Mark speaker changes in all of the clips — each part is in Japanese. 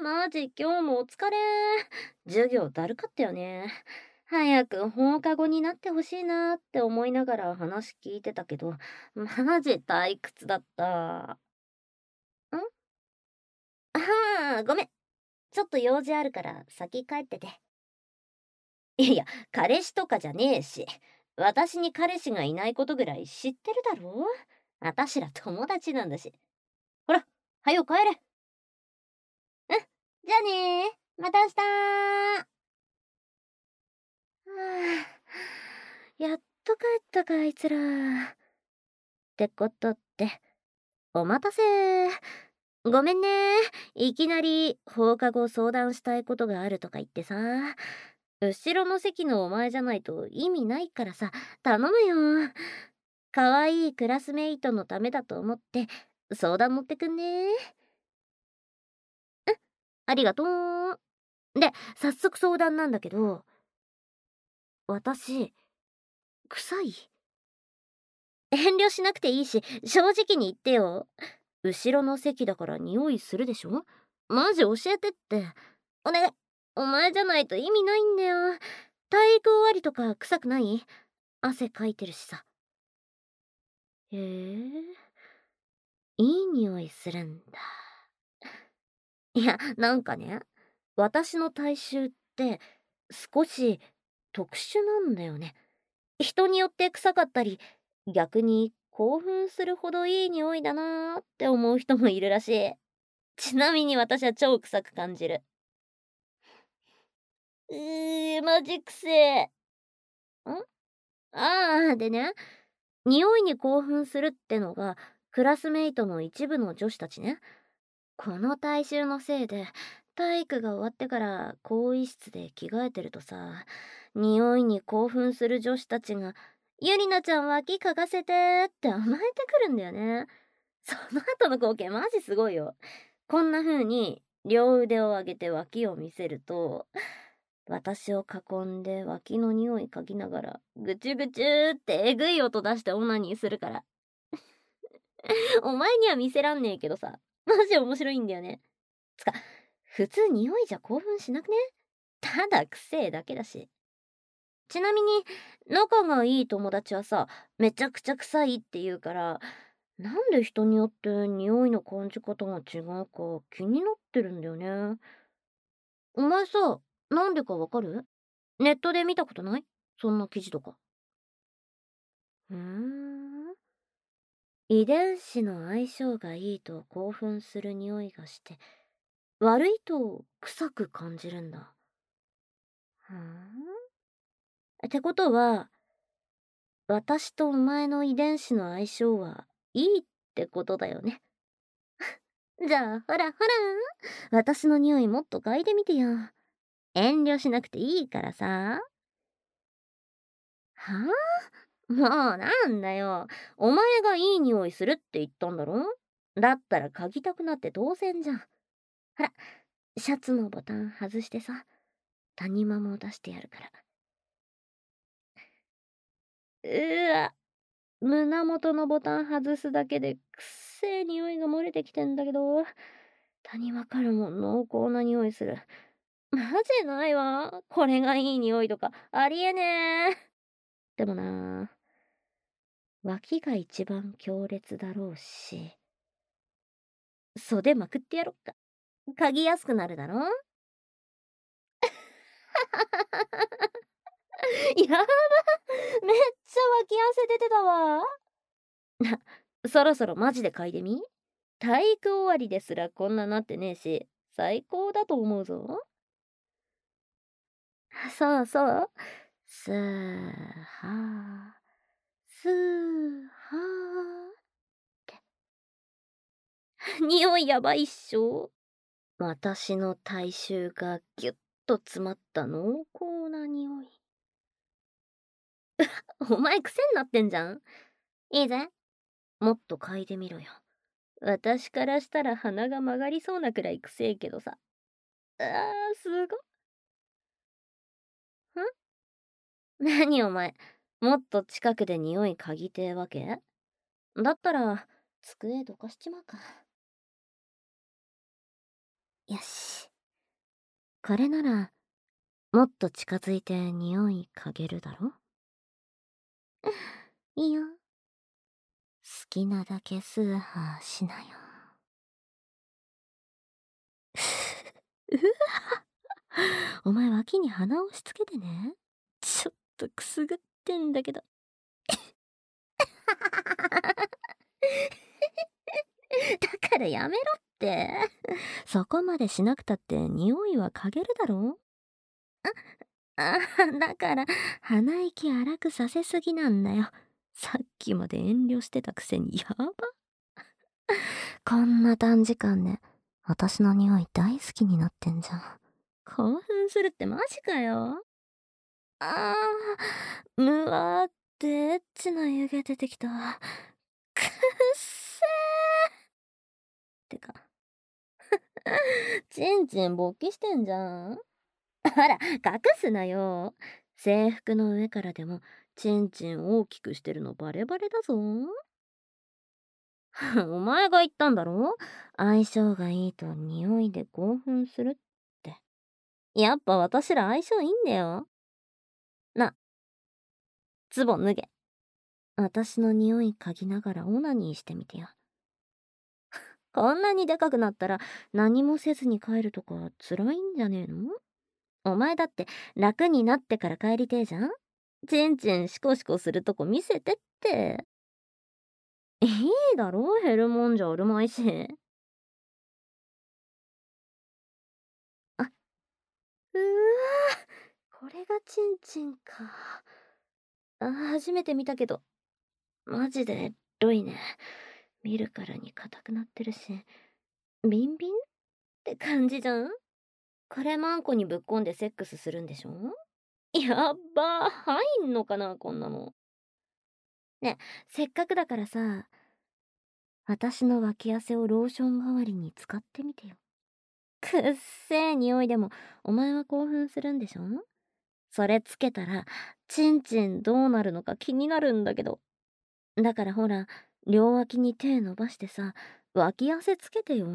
Speaker 1: マジ今日もお疲れ。授業だるかったよね。早く放課後になってほしいなって思いながら話聞いてたけど、マジ退屈だった。ああ、ごめん。ちょっと用事あるから先帰ってて。いや、彼氏とかじゃねえし。私に彼氏がいないことぐらい知ってるだろ。あたしら友達なんだし。ほら、はよ帰れ。うん、じゃあねー。また明日。はあ、やっと帰ったか、あいつら。ってことって、お待たせ。ごめんね。いきなり放課後相談したいことがあるとか言ってさ。後ろの席のお前じゃないと意味ないからさ、頼むよ。可愛いクラスメイトのためだと思って相談乗ってくんね。ありがとう。で、早速相談なんだけど、私、臭い？遠慮しなくていいし、正直に言ってよ。後ろの席だから匂いするでしょ？マジ教えてって。お願い。お前じゃないと意味ないんだよ。体育終わりとか臭くない？汗かいてるしさ。へえ、いい匂いするんだ。いや、なんかね、私の体臭って少し特殊なんだよね。人によって臭かったり、逆に興奮するほどいい匂いだなーって思う人もいるらしい。ちなみに私は超臭く感じる。マジくせえ。ああ、でね、匂いに興奮するってのが、クラスメイトの一部の女子たちね。この体臭のせいで、体育が終わってから更衣室で着替えてるとさ、匂いに興奮する女子たちが、ゆりなちゃん脇嗅がせてって甘えてくるんだよね。その後の光景マジすごいよ。こんな風に両腕を上げて脇を見せると、私を囲んで脇の匂い嗅ぎながら、ぐちゅぐちゅってえぐい音出してオナニーするから。お前には見せらんねえけどさ、マジ面白いんだよね。つか、普通匂いじゃ興奮しなくね？ただくせえだけだし。ちなみに、仲がいい友達はさ、めちゃくちゃ臭いって言うから、なんで人によって匂いの感じ方が違うか気になってるんだよね。お前さ、なんでかわかる？ネットで見たことない？そんな記事とか。ふーん。遺伝子の相性がいいと興奮する匂いがして、悪いと臭く感じるんだ。ふーん。ってことは、私とお前の遺伝子の相性はいいってことだよね。じゃあ、ほらほら、私の匂いもっと嗅いでみてよ。遠慮しなくていいからさ。はあ？もうなんだよ。お前がいい匂いするって言ったんだろ？だったら嗅ぎたくなって当然じゃん。ほら、シャツのボタン外してさ、谷間も出してやるから。うわ、胸元のボタン外すだけでくっせえ匂いが漏れてきてんだけど、谷間からも濃厚な匂いする。マジないわ。これがいい匂いとかありえねえ。でもな、脇が一番強烈だろうし、袖まくってやろっか。嗅ぎやすくなるだろ？やば、めっちゃ脇汗出てたわ。そろそろマジで嗅いでみ？体育終わりですらこんななってねえし、最高だと思うぞ。そうそう。スーハー、スーハー。匂いやばいっしょ？私の体臭がぎゅっと詰まった濃厚な匂い。お前癖になってんじゃん。いいぜ。もっと嗅いでみろよ。私からしたら鼻が曲がりそうなくらい臭えけどさ。すごっ。何お前、もっと近くで匂い嗅ぎてえわけ？だったら、机どかしちまうか。よし。 これなら、もっと近づいて匂い嗅げるだろ？いいよ。好きなだけスーハーしなよ。うわお前脇に鼻を押し付けてね。ちょっとくすぐってんだけど。だからやめろって。そこまでしなくたって匂いは嗅げるだろ？だから鼻息荒くさせすぎなんだよ。さっきまで遠慮してたくせにやば。こんな短時間で私の匂い大好きになってんじゃん。興奮するってマジかよ。あむわーってエッチな湯気出てきた。くっせーってか。ちんちん勃起してんじゃん。あら、隠すなよ。制服の上からでも、ちんちん大きくしてるのバレバレだぞ。お前が言ったんだろ？相性がいいと匂いで興奮するって。やっぱ私ら相性いいんだよ。な、ズボン脱げ。私の匂い嗅ぎながらオナニーしてみてよ。こんなにでかくなったら何もせずに帰るとか辛いんじゃねえの？お前だって楽になってから帰りてえじゃん？ちんちんシコシコするとこ見せてって。いいだろ、減るもんじゃあるまいし。あ、うわー、これがちんちんか。初めて見たけど、マジでエロいね。見るからに硬くなってるし、ビンビンって感じじゃん？これマンコにぶっこんでセックスするんでしょ？やっばー、入んのかな、こんなの。ね、せっかくだからさ、私の脇汗をローション代わりに使ってみてよ。くっせー匂いでも、お前は興奮するんでしょ？それつけたら、ちんちんどうなるのか気になるんだけど。だからほら、両脇に手伸ばしてさ、脇汗つけてよ。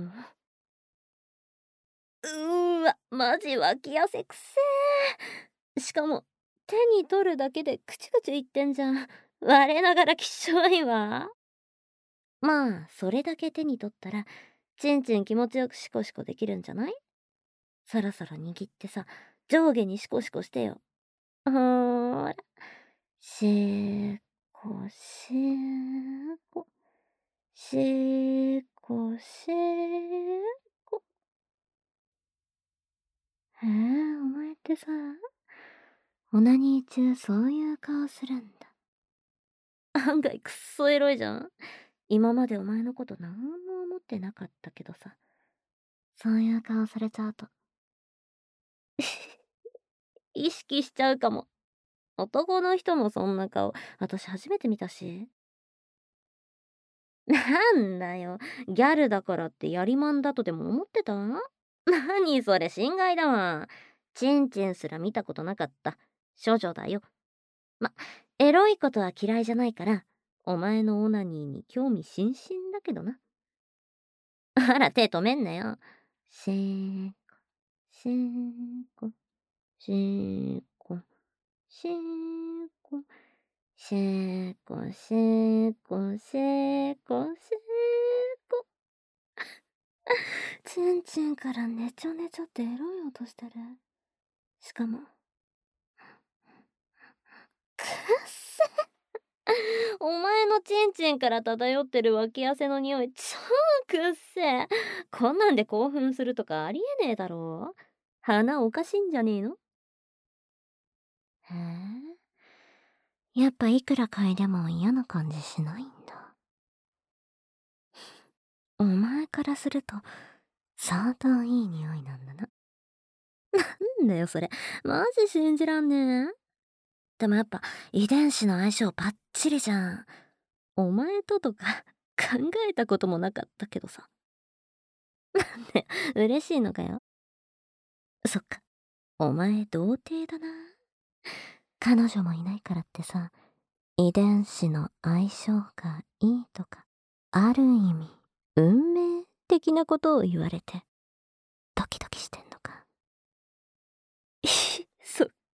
Speaker 1: マジ脇汗くせー。しかも、手に取るだけでクチュクチュ言ってんじゃん。我ながらきっしょいわ。まあ、それだけ手に取ったら、ちんちん気持ちよくシコシコできるんじゃない？そろそろ握ってさ、上下にシコシコしてよ。ほーら。しこしこ。しこしこ。お前ってさ、オナニー中そういう顔するんだ。案外くっそエロいじゃん。今までお前のことなんも思ってなかったけどさ、そういう顔されちゃうと、意識しちゃうかも。男の人もそんな顔、私初めて見たし。なんだよ、ギャルだからってやりまんだとでも思ってた？何それ、心外だわ。チンチンすら見たことなかった。処女だよ。ま、エロいことは嫌いじゃないから、お前のオナニーに興味津々だけどな。あら、手止めんなよ。しーこ、しーこ、しーこ、しーこ、しーこ、しーこ、しーこ、しーこ。ちんちんからねちょねちょってエロい音してる。しかも、くっせ。お前のちんちんから漂ってる脇汗の匂い超くっせ。こんなんで興奮するとかありえねえだろ。鼻おかしいんじゃねえの？へえ。やっぱいくら嗅いでも嫌な感じしないんだ。お前からすると相当いい匂いなんだな。なんだよそれ。マジ信じらんねえ。でもやっぱ遺伝子の相性バッチリじゃん。お前ととか考えたこともなかったけどさ。ね、嬉しいのかよ。そっか。お前童貞だな。彼女もいないからってさ、遺伝子の相性がいいとか、ある意味、運命的なことを言われて、ドキドキしてんのか。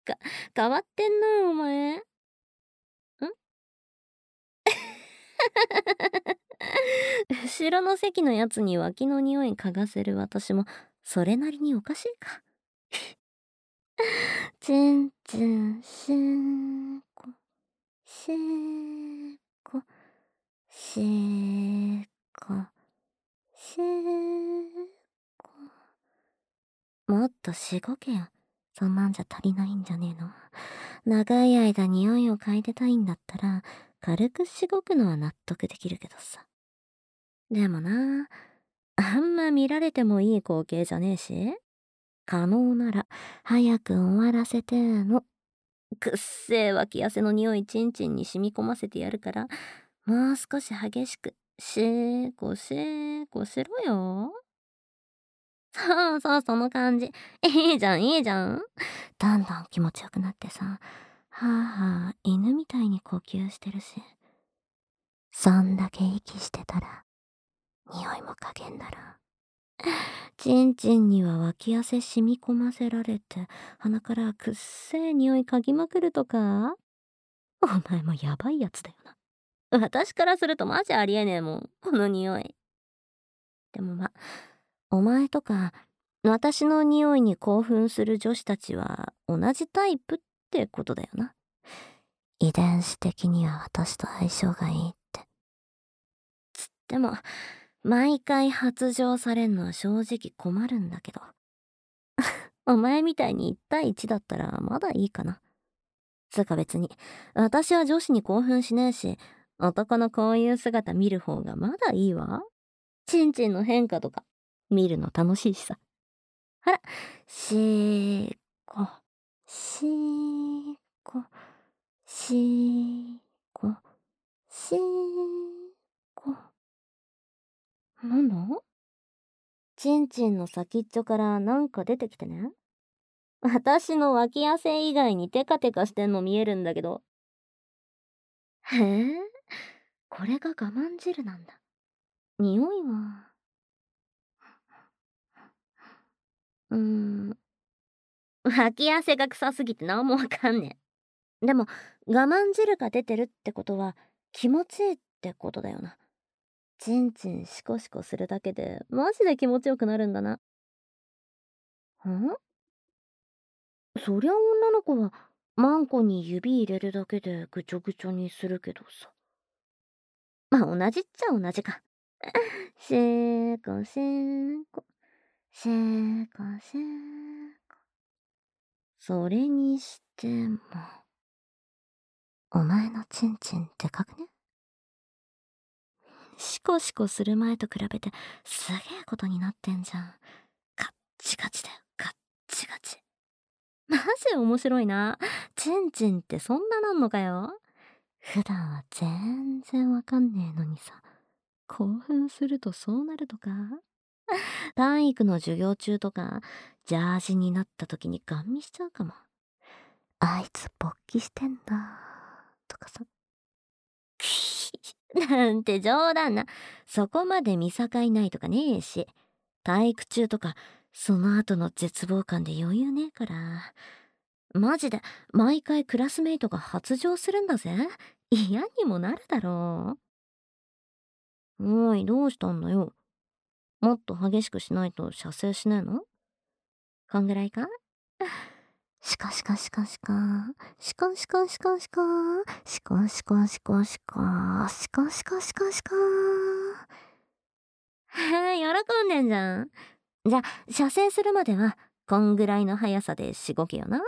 Speaker 1: か、変わってんな、お前。ん後ろの席のやつに脇の匂い嗅がせる私も、それなりにおかしいか。チンチン、シーコ、シーコ、シーコ、シーコ。もっとしごけよ。そんなんじゃ足りないんじゃねえの。長い間匂いを嗅いでたいんだったら、軽くしごくのは納得できるけどさ。でもな、あんま見られてもいい光景じゃねえし、可能なら早く終わらせてーの。くっせー脇汗の匂いチンチンに染み込ませてやるから、もう少し激しく、シェーコシェーコしろよ。そうそう、その感じ。いいじゃん、いいじゃん。だんだん気持ちよくなってさ、はあはあ、犬みたいに呼吸してるし。そんだけ息してたら、匂いも加減だろ。ちんちんには脇汗染み込ませられて、鼻からくっせえ匂い嗅ぎまくるとか。お前もやばいやつだよな。私からするとマジありえねえもん、この匂い。でもお前とか、私の匂いに興奮する女子たちは同じタイプってことだよな。遺伝子的には私と相性がいいって。でも、毎回発情されんのは正直困るんだけど。お前みたいに1対1だったらまだいいかな。つうか別に、私は女子に興奮しねえし、男のこういう姿見る方がまだいいわ。チンチンの変化とか、見るの楽しいしさ。あら、しーこ、しーこ、しーこ、しーこ。なんだ？チンチンの先っちょからなんか出てきてね。私の脇汗以外にテカテカしてんの見えるんだけど。へえ、これが我慢汁なんだ。匂いは、うーん、脇汗が臭すぎてなんもわかんねえ。でも、我慢汁が出てるってことは、気持ちいいってことだよな。チンチンシコシコするだけで、マジで気持ちよくなるんだな。そりゃ女の子は、マンコに指入れるだけでぐちょぐちょにするけどさ。まあ、同じっちゃ同じか。シェーコシェーコ、シェーコシェーコ。それにしても、お前のチンチンでかくね？シコシコする前と比べてすげえことになってんじゃん。カッチカチだよ、カッチカチ。マジ面白いな。チンチンってそんななんのかよ。普段は全然わかんねえのにさ、興奮するとそうなるとか。体育の授業中とか、ジャージになった時にガン見しちゃうかも。あいつ勃起してんだ、とかさ。なんて冗談な。そこまで見境ないとかねえし。体育中とか、その後の絶望感で余裕ねえから。マジで、毎回クラスメイトが発情するんだぜ。嫌にもなるだろう。おい、どうしたんだよ。もっと激しくしないと射精しないの？こんぐらいか？しかしかしかしか、しかしかしかしか、しかしかしかしか、しかしかしかしか。へえ、喜んでんじゃん。じゃ、射精するまでは、こんぐらいの速さでしごけよな。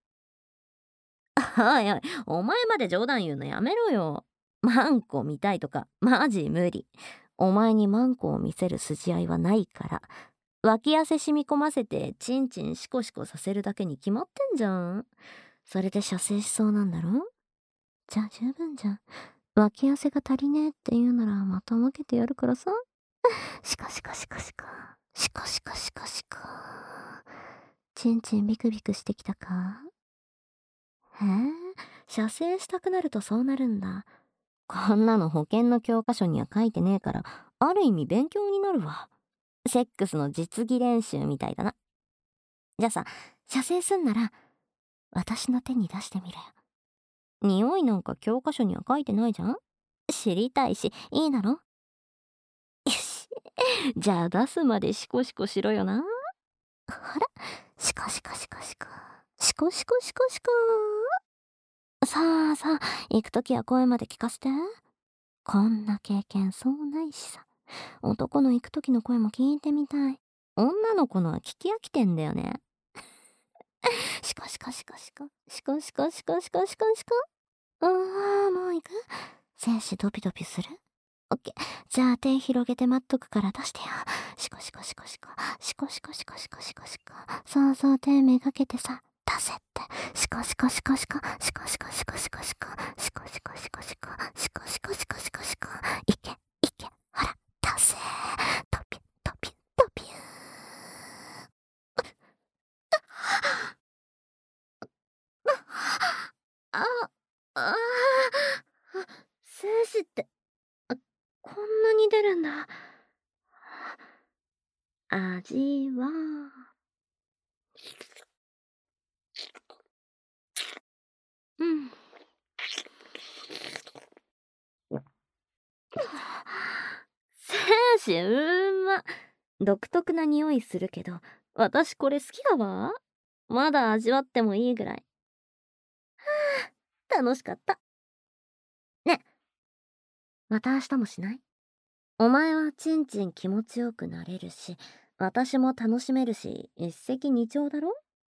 Speaker 1: おいおい、お前まで冗談言うのやめろよ。マンコ見たいとか、マジ無理。お前にマンコを見せる筋合いはないから。脇汗染み込ませて、チンチンシコシコさせるだけに決まってんじゃん。それで射精しそうなんだろ？じゃあ十分じゃん。脇汗が足りねえって言うならまた分けてやるからさ。しかしかしかしか。しかしかしかしか。チンチンビクビクしてきたか？へえ、射精したくなるとそうなるんだ。こんなの保険の教科書には書いてねえから、ある意味勉強になるわ。セックスの実技練習みたいだな。じゃあさ、射精すんなら、 私の手に出してみるよ。匂いなんか教科書には書いてないじゃん。知りたいし、いいだろ。よし。じゃあ出すまでシコシコしろよな。ほら、シコシコシコシコ。シコシコシコシコ。さあさあ、行くときは声まで聞かせて。こんな経験そうないしさ。男の行くときの声も聞いてみたい。女の子のは聞き飽きてんだよね。シコシコシコシコ。シコシコシコシコシコシコ。もう行く？精子ドピドピする？オッケー。じゃあ手広げて待っとくから出してよ。シコシコシコシコ。シコシコシコシコシコシコ。そうそう、手めがけてさ。出せって。シコシコシコシコ。シコシコシコシコシコ。シコシコシコシコ。シコシコシコシコシコ。いけ、いけ。ほら、出せ。トピュ、トピュ、トピュー。あ、ああ、精子って、こんなに出るんだ。味は、うん。精子うんま。独特な匂いするけど、私これ好きだわ。まだ味わってもいいぐらい。楽しかった。ね、また明日もしない？お前はちんちん気持ちよくなれるし、私も楽しめるし、一石二鳥だろ？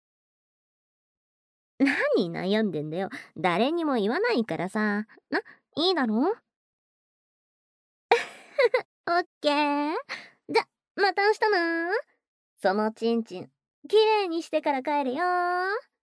Speaker 1: 何悩んでんだよ。誰にも言わないからさ。いいだろ？オッケー。じゃ、また明日な。そのちんちん、きれいにしてから帰るよ。